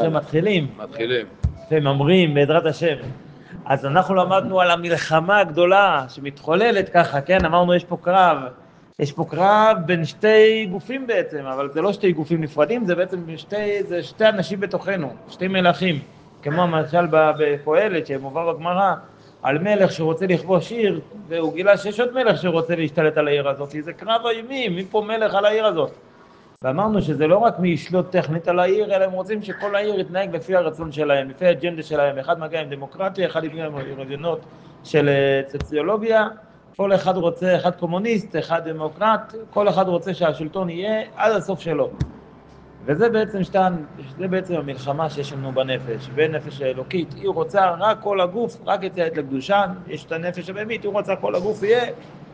שמתחילים. מתחילים. וממרים בעזרת השם. אז אנחנו למדנו על המלחמה הגדולה שמתחוללת ככה, כן? אמרנו יש פה קרב. יש פה קרב בין שתי גופים בעצם, אבל זה לא שתי גופים נפרדים, זה בעצם שתי אנשים בתוכנו, שתי מלכים. כמו למשל בפועלת שמובא בגמרא, על מלך שרוצה לכבוש עיר, והוא גילה שיש עוד מלך שרוצה להשתלט על העיר הזאת. זה קרב אימים, מי פה מלך על העיר הזאת? ואמרנו שזה לא רק מי ישלוט טכנית על העיר, אלא הם רוצים שכל העיר יתנהג לפי הרצון שלהם, לפי האג'נדה שלהם. אחד מגיע עם דמוקרטיה, אחד מגיע עם רעיונות של סוציולוגיה, כל אחד רוצה, אחד קומוניסט, אחד דמוקרט, כל אחד רוצה שהשלטון יהיה עד הסוף שלו. וזה בעצם המלחמה שיש לנו בנפש, בין נפש האלוקית. היא רוצה רק כל הגוף, רק יציית לקדושה, יש את הנפש הבהמית, היא רוצה כל הגוף יהיה,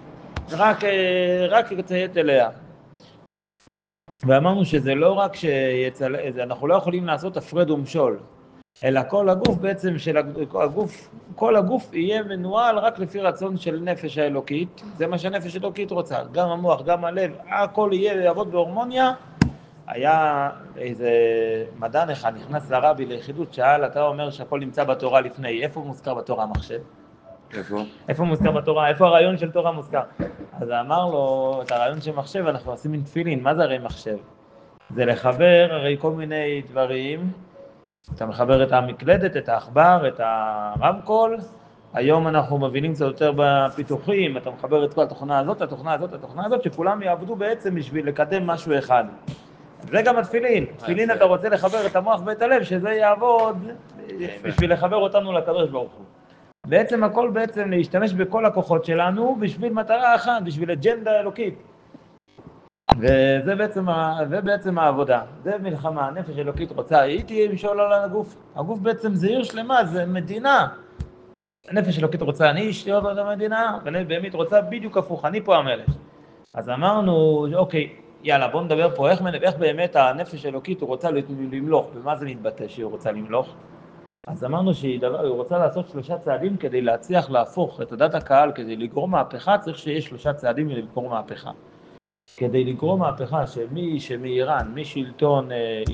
רק יציית אליה. ואמרנו שזה לא רק אנחנו לא יכולים לעשות הפרד ומשול, אלא כל הגוף בעצם כל הגוף יהיה מנוהל רק לפי רצון של נפש האלוקית. זה מה שהנפש האלוקית רוצה, גם המוח, גם הלב, הכל יעבוד בהורמוניה. היה איזה מדען אחד נכנס לרבי ליחידות, שאל, אתה אומר שהכל נמצא בתורה לפני, איפה מוזכר בתורה המחשב? איפה מוזכר בתורה? איפה הרעיון של תורה מוזכר? אז אמר לו, את הרעיון של מחשב אנחנו עושים עם תפילין. מה זה הרי מחשב? זה לחבר הרי כל מיני דברים. אתה מחבר את המקלדת, את העכבר, את הרמקול. היום אנחנו מבינים קצת יותר בפיתוחים, אתה מחבר את כל התוכנה הזאת, התוכנה הזאת, שכולם יעבדו בעצם בשביל לקדם משהו אחד. זה גם התפילין. תפילין אתה רוצה לחבר את המוח ואת הלב, שזה יעבוד בשביל לחבר אותנו לקדוש ברוך הוא. בעצם הכל בעצם להשתמש בכל הכוחות שלנו בשביל מטרה אחת, בשביל אג'נדה אלוקית. וזה בעצם העבודה. זה מלחמה, הנפש אלוקית רוצה, היא תהיה משול על הגוף. הגוף בעצם זה עיר שלמה, זה מדינה. הנפש אלוקית רוצה, אני אשתיות על המדינה, ואני באמת רוצה בדיוק הפוך, אני פה המלך. אז אמרנו, אוקיי, יאללה, בוא נדבר פה, איך באמת הנפש אלוקית הוא רוצה למלוך, במה זה מתבטא שהיא רוצה למלוך? אז אמרנו שהיא רוצה לעשות 3 צעדים כדי להצליח להפוך את דעת הקהל, כדי לגרום מהפכה, צריך שיש 3 צעדים כדי לגרום מהפכה. כדי לגרום מהפכה שמאיראן, משלטון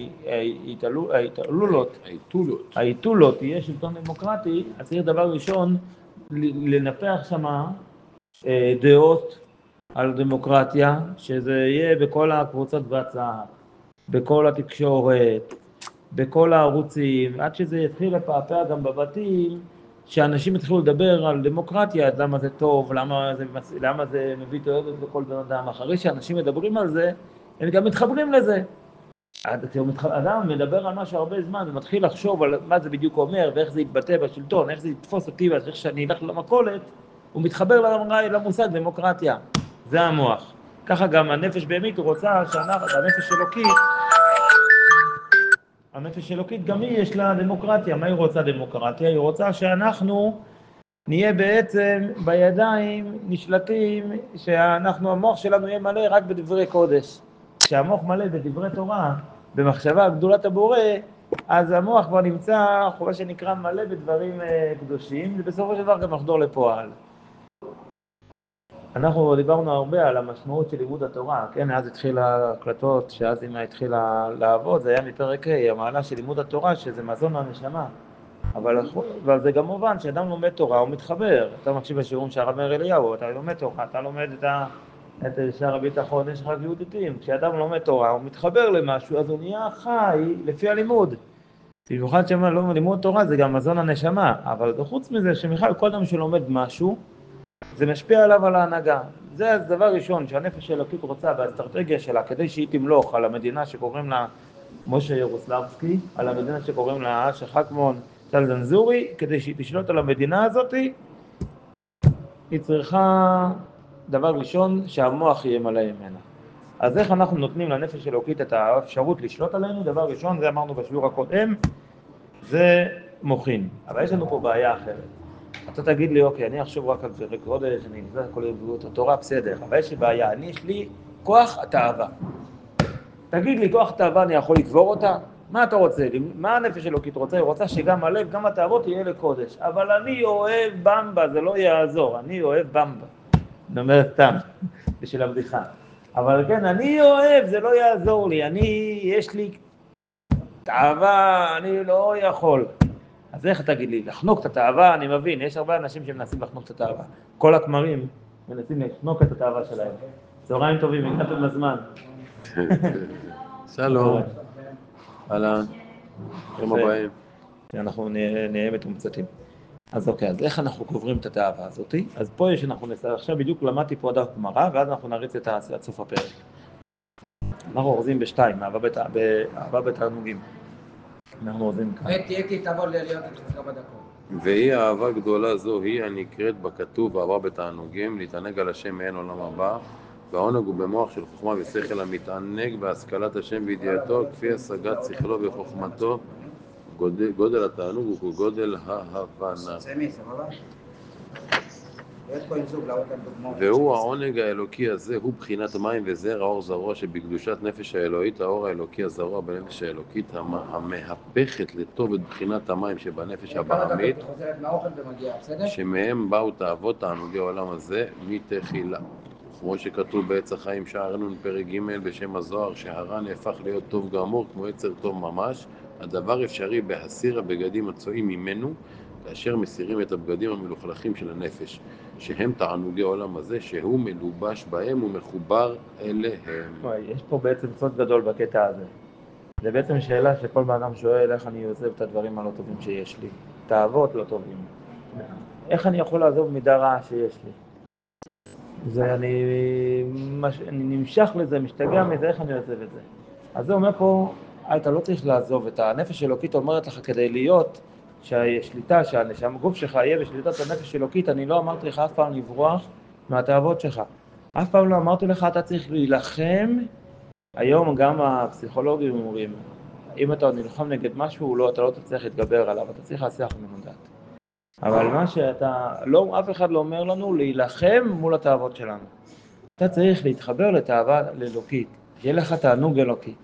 האיתולות יהיה שלטון דמוקרטי, אז צריך דבר ראשון לנפח שמה דעות על דמוקרטיה, שזה יהיה בכל הקבוצות WhatsApp, בכל התקשורת, בכל הערוצים, עד שזה יתחיל לפעפע גם בבתים, שאנשים יתחילו לדבר על דמוקרטיה, למה זה טוב, למה זה מביא תועלת לכל בן אדם. אחרי שאנשים מדברים על זה, הם גם מתחברים לזה. אדם מדבר על משהו הרבה זמן, ומתחיל לחשוב על מה זה בדיוק אומר, ואיך זה יתבטא בשלטון, איך זה יתפוס אותי, ואיך שאני אלך למכולת, הוא מתחבר למושג דמוקרטיה. זה המוח. ככה גם הנפש בהמית, הוא רוצה הנפש אלוקית גם היא יש לה דמוקרטיה. מה היא רוצה דמוקרטיה? היא רוצה שאנחנו נהיה בעצם בידיים נשלטים, המוח שלנו יהיה מלא רק בדברי קודש. כשהמוח מלא בדברי תורה, במחשבה גדולת הבורא, אז המוח כבר נמצא, חובה שנקרא מלא בדברים קדושים, ובסופו של דבר גם מחדור לפועל. אנחנו דיברנו הרבה על המשמעות של לימוד התורה, כן? אז התחיל ההקלטות, שאז אמא התחילה לעבוד, זה היה מפרק ה', המעלה של לימוד התורה, שזה מזון לנשמה. אבל זה גם מובן שאדם לומד תורה, הוא מתחבר. אתה מקשיב לשיעורים של הרב מאיר אליהו, אתה לומד תורה, אתה לומד את שער הביטחון, יש לך יהודיתים. כשאדם לומד תורה, הוא מתחבר למשהו, אז הוא נהיה חי לפי הלימוד. במיוחד לימוד תורה זה גם מזון הנשמה, אבל חוץ מזה שמיכל, כל אדם שלומד משהו, זה משפיע עליו על ההנהגה. זה הדבר ראשון שהנפש האלוקית רוצה באסטרטגיה שלה, כדי שהיא תמלוך על המדינה שקוראים לה משה ירוסלבסקי, על המדינה שקוראים לה אשה חכמון צלזנזורי, כדי שהיא תשלוט על המדינה הזאת, היא צריכה דבר ראשון שהמוח יהיה מלא ממנה. אז איך אנחנו נותנים לנפש האלוקית את האפשרות לשלוט עלינו? דבר ראשון, זה אמרנו בשיעור הקודם, זה מוחין. אבל יש לנו פה בעיה אחרת. אתה תגיד לי, אוקיי, אני אחשוב רק על זה, קודש, אני נזדק כל יבלות התורה, בסדר, אבל יש לי בעיה, יש לי כוח התאווה. תגיד לי, כוח התאווה, אני יכול לקבור אותה? מה אתה רוצה? מה הנפש אלוקית רוצה? היא רוצה שגם הלב, גם התאוות יהיה לקודש. אבל אני אוהב במבה, זה לא יעזור, אני אוהב במבה. אני אומר סתם, בשביל הבדיחה. אבל כן, אני אוהב, זה לא יעזור לי, יש לי תאווה, אני לא יכול. אז איך תגיד לי, לחנוק את התאווה, אני מבין, יש הרבה אנשים שמנסים לחנוק את התאווה. כל הכמרים מנסים לחנוק את התאווה שלהם. צהריים טובים, הגעתם לזמן. שלום, אהלן, יום הבאים. אנחנו נהיה מתומצתים. אז אוקיי, אז איך אנחנו קוברים את התאווה הזאת? אז פה אנחנו נסתכל, עכשיו בדיוק למדתי פה דף גמרא, ואז אנחנו נריץ את עד סוף הפרק. אנחנו אורזים בשתיים, אהבה בתענוגים. אנחנו אורזים כאן. הייתי תעבור להיות אצלך כמה דקות. והיא אהבה גדולה זו, היא הנקראת בכתוב אהבה בתענוגים, להתענג על השם מעין עולם הבא, והעונג הוא במוח של חוכמה ושכל המתענג בהשכלת השם וידיעתו, כפי השגת שכלו וחוכמתו, גודל התענוג הוא כגודל ההבנה. סבבה? יש פה איזוג להראות להם דוגמאות. והוא העונג האלוקי הזה, הוא בחינת מים וזרע האור זרוע שבקדושת נפש האלוהית, האור האלוקי הזרוע בנפש האלוקית, המהפכת לטוב את בחינת המים שבנפש הבעמית, שמהם באו תאוות תענוגי העולם הזה מתחילה. כמו שכתוב בעץ החיים שער נ' פרק ג' בשם הזוהר, שהרע נהפך להיות טוב גמור כמו יצר טוב ממש. הדבר אפשרי בהסיר הבגדים הצועים ממנו, כאשר מסירים את הבגדים המלוכלכים של הנפש, שהם תענוגי עולם הזה, שהוא מלובש בהם ומחובר אליהם. יש פה בעצם סוד גדול בקטע הזה. זה בעצם שאלה שכל אדם שואל איך אני עוזב את הדברים הלא טובים שיש לי. תאוות לא טובים. איך אני יכול לעזוב מידה רעה שיש לי? אני נמשך לזה, משתגע מזה, איך אני עוזב את זה? אז זה אומר פה, אתה לא צריך לעזוב את הנפש אלוקית, אומרת לך כדי להיות שהשליטה, שהגוף שלך יהיה בשליטת הנפש אלוקית, אני לא אמרתי לך אף פעם לברוח מהתאוות שלך. אף פעם לא אמרתי לך, אתה צריך להילחם. היום גם הפסיכולוגים אומרים, אם אתה נלחם נגד משהו, לא, אתה לא תצטרך להתגבר עליו, אתה צריך להסיח ממנו דעת. אבל מה שאתה, לא, אף אחד לא אומר לנו להילחם מול התאוות שלנו. אתה צריך להתחבר לתאווה אלוקית, יהיה לך תענוג אלוקי.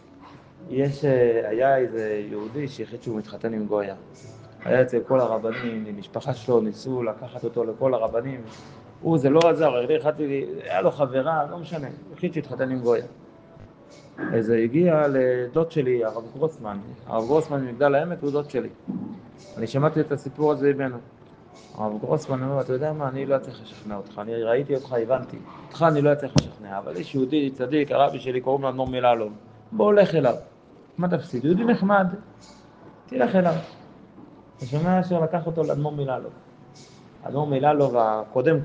היה איזה יהודי שהחליט שהוא מתחתן עם גויה. היה אצל כל הרבנים, משפחה שלו ניסו לקחת אותו לכל הרבנים. זה לא עזר, היה לו חברה, לא משנה, החליט שהתחתן עם גויה. אז הגיע לדוד שלי, הרב גרוסמן. הרב גרוסמן ממגדל העמק הוא דוד שלי. אני שמעתי את הסיפור הזה ממנו. הרב גרוסמן אומר, אתה יודע מה, אני לא צריך לשכנע אותך, אני ראיתי אותך, הבנתי. אותך אני לא צריך לשכנע, אבל יש יהודי צדיק, הרבי שלי קוראים לו אדמו"ר מיללוב. בוא הולך אליו. מה תפסיד? יהודי נחמד. תלך אליו. אתה שומע שלקח אותו לאדמו"ר מיללוב. אדמו"ר מיללוב הקודם.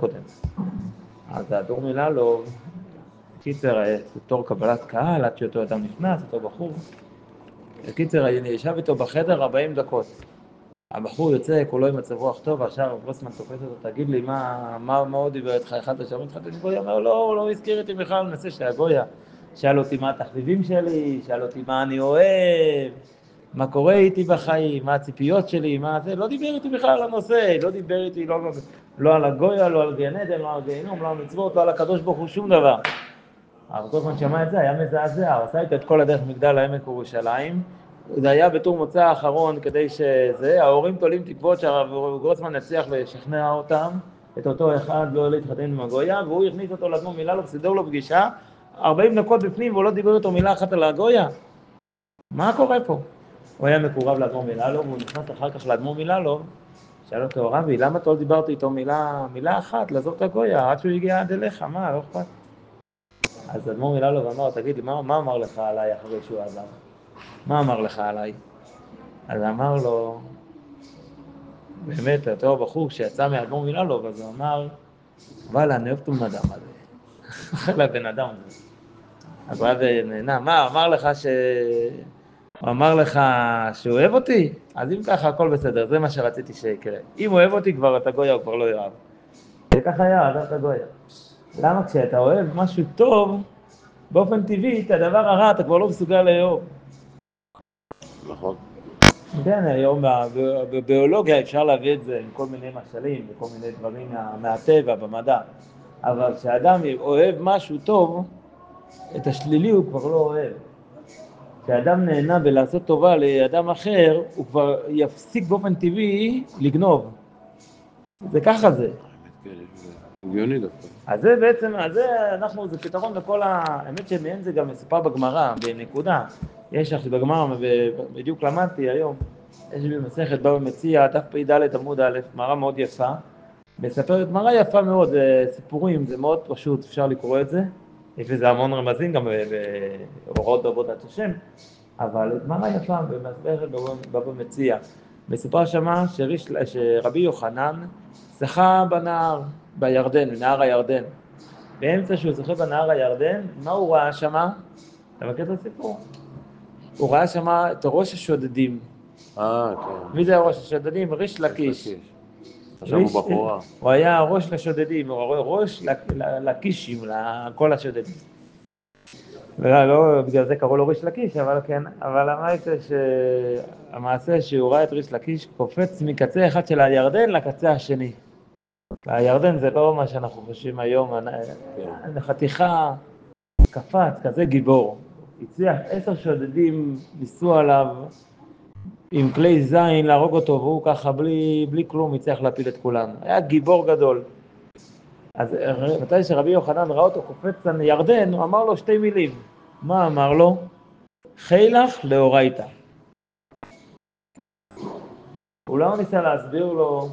אז האדמו"ר מיללוב, קיצר, תור קבלת קהל, עד שאותו אדם נכנס, אותו בחור. קיצר, אני ישב איתו בחדר 40 דקות. הבחור יוצא, כולו עם מצב רוח טוב, עכשיו הרב גרוסמן תופס אותו, תגיד לי, מה עוד דיבר איתך? אחד השאר מתחתן עם גויה? אומר, לא, הוא לא הזכיר איתי בכלל, ננסה שהגויה. שאל אותי מה התחביבים שלי, שאל אותי מה אני אוהב, מה קורה איתי בחיים, מה הציפיות שלי, מה זה, לא דיבר איתי בכלל על הנושא, לא דיבר איתי לא על הגויה, לא על גן עדן, לא על גיהינום, לא על מצוות, לא על הקדוש ברוך הוא, שום דבר. הרב גרוסמן שמע את זה, היה מזעזע, הוא עשה איתו את כל הדרך מגדל העמק ירושלים, זה היה בתור מוצא האחרון כדי ההורים תולים תקוות שהרב גרוסמן יצליח לשכנע אותם, את אותו אחד לא להתחתן עם הגויה, והוא הכניס אותו לאדמו"ר מיללוב, סידר לו פגישה, 40 דקות בפנים והוא לא דיבר איתו מילה אחת על הגויה. מה קורה פה? הוא היה מקורב לאדמו"ר מיללוב, והוא נכנס אחר כך לאדמו"ר מיללוב, שאל אותו, רבי, למה אתה לא דיברת איתו מילה אחת, לעזוב את הגויה, עד שהוא הגיע עד אליך, מה, לא אכפת? אז אדמו"ר מיללוב אמר, תגיד לי, מה אמר לך עליי אחרי שהוא עזב? מה אמר לך עליי? אז אמר לו, באמת, אותו בחור שיצא מאדמו"ר מיללוב, אז הוא אמר, וואלה, אני אוהב את הבן אדם הזה. אחר לבן אדם הזה. אז הוא היה נהנה, מה, הוא אמר לך שהוא אוהב אותי? אז אם ככה, הכל בסדר, זה מה שרציתי שיקרה. אם הוא אוהב אותי, כבר את הגויה, הוא כבר לא יאהב. וככה היה, עזב את הגויה. למה כשאתה אוהב משהו טוב, באופן טבעי, את הדבר הרע אתה כבר לא מסוגל לאהוב. נכון. כן, היום בביולוגיה אפשר להביא את זה עם כל מיני משלים וכל מיני דברים מהטבע, במדע. אבל כשאדם אוהב משהו טוב, את השלילי הוא כבר לא אוהב. כשאדם נהנה בלעשות טובה לאדם אחר, הוא כבר יפסיק באופן טבעי לגנוב. זה ככה זה. הגיוני דווקא. אז זה בעצם, זה פתרון לכל האמת שמעין זה גם מסופר בגמרא, בנקודה. יש עכשיו בגמרא, בדיוק למדתי היום, יש במסכת בבא מציעא, דף פ"ד עמוד א', גמרא מאוד יפה. מספרת גמרא יפה מאוד, זה סיפורים, זה מאוד פשוט, אפשר לקרוא את זה. יש לזה המון רמזים גם בהוראות בעבודת השם, אבל גמרא יפה במסכת בבא מציעא. מסופר שמה שרבי יוחנן שחה בנהר, בירדן, בנהר הירדן. באמצע שהוא שחה בנהר הירדן, מה הוא ראה שמה? אתה מכיר את הסיפור? הוא ראה שמה את ראש השודדים. כן. מי זה ראש השודדים? ריש לקיש. חשבנו בחורה. הוא היה ראש לשודדים, הוא ראש לקישים, לכל השודדים. לא בגלל זה קראו לו ריש לקיש, אבל כן. אבל המעשה שהוא ראה את ריש לקיש קופץ מקצה אחד של הירדן לקצה השני. הירדן זה לא מה שאנחנו חושבים היום, חתיכה, קפץ, כזה גיבור. הצליח 10 שודדים ניסו עליו עם כלי זין להרוג אותו, והוא ככה בלי כלום הצליח להפיל את כולם. היה גיבור גדול. אז מתי שרבי יוחנן ראה אותו קופץ על ירדן, הוא אמר לו 2 מילים. מה אמר לו? חילך לאורייתא. הוא לא ניסה להסביר לו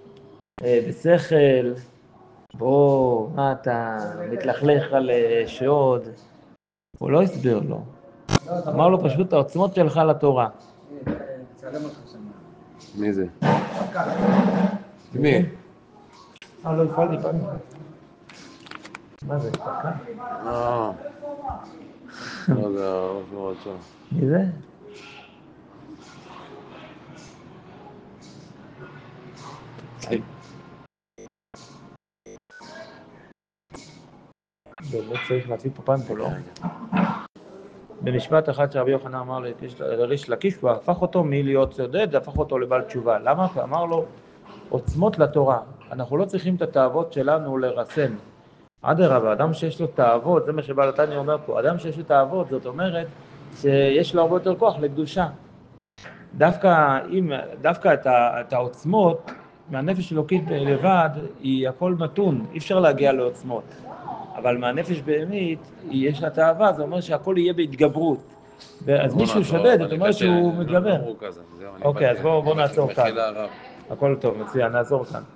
בשכל, בוא, מה אתה מתלכלך על שוד? הוא לא הסביר לו. אמר לו פשוט העוצמות שלך לתורה. מי זה? מי? לא הפעלתי פעם. מה זה? פקע? לא, זה הראש מאוד טוב. מי זה? באמת צריך להביא פה פעם פה, לא? במשפט אחד שרבי יוחנן אמר לריש לקיש, הוא הפך אותו מלהיות שודד, הפך אותו לבעל תשובה. למה? הוא אמר לו, עוצמות לתורה. אנחנו לא צריכים את התאוות שלנו לרסן. אדרבה, אדם שיש לו תאוות, זה מה שבעל התניא אומר פה, אדם שיש לו תאוות, זאת אומרת שיש לו הרבה יותר כוח לקדושה. דווקא את העוצמות, מהנפש אלוקית לבד, היא הכל מתון, אי אפשר להגיע לעוצמות. אבל מהנפש בהמית, יש לה תאווה, זה אומר שהכל יהיה בהתגברות. אז מישהו שודד, זאת אומרת שהוא מתגבר. אוקיי, אז בואו נעצור כאן. הכל טוב, מצוין, נעזור כאן.